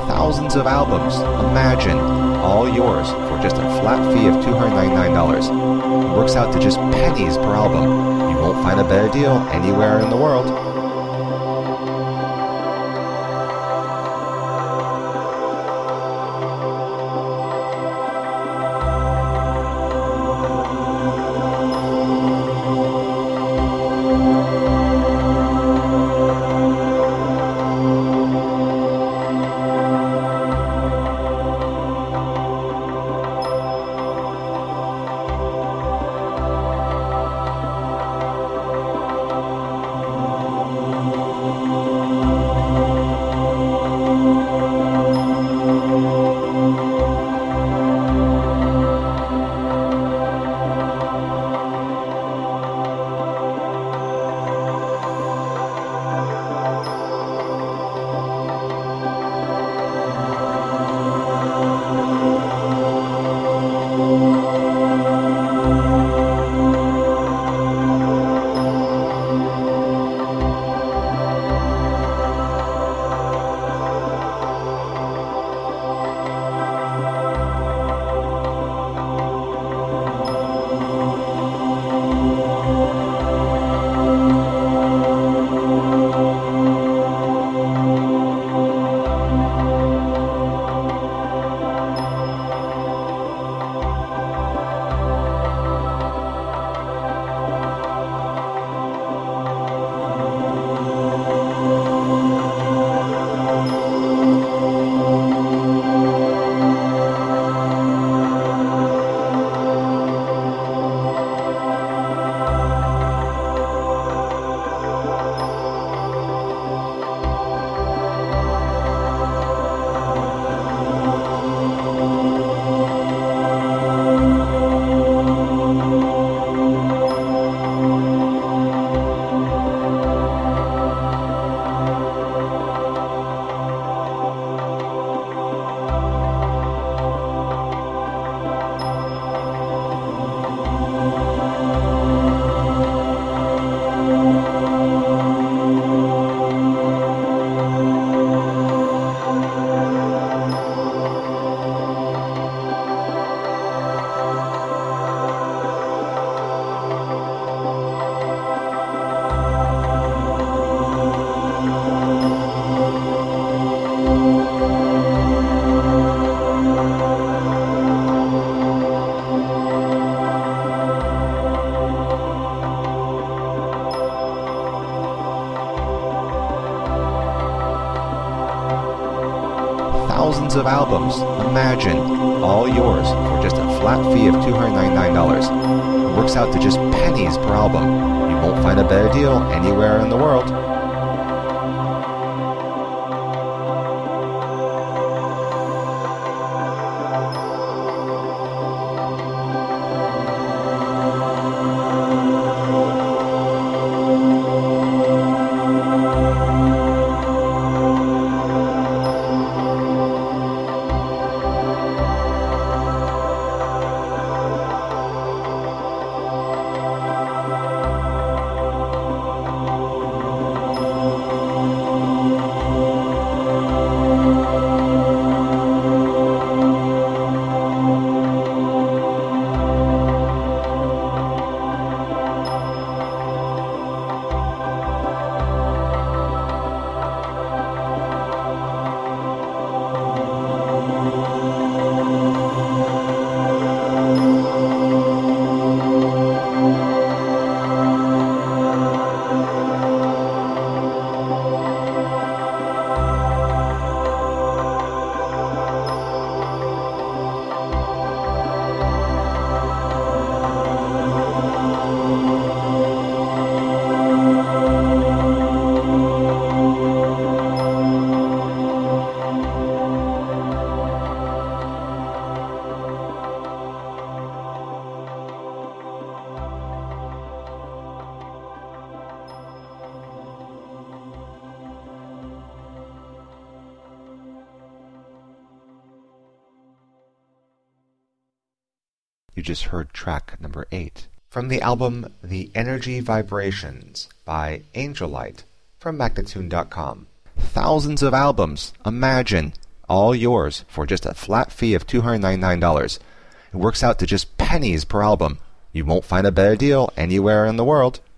thousands of albums. Imagine, all yours for just a flat fee of $299. It works out to just pennies per album. You won't find a better deal anywhere in the world. Thousands of albums. Imagine, all yours for just a flat fee of $299. It works out to just pennies per album. You won't find a better deal anywhere in the world. You just heard track number 8 from the album The Energy Vibrations by Angelite from Magnatune.com. Thousands of albums. Imagine, all yours for just a flat fee of $299. It works out to just pennies per album. You won't find a better deal anywhere in the world.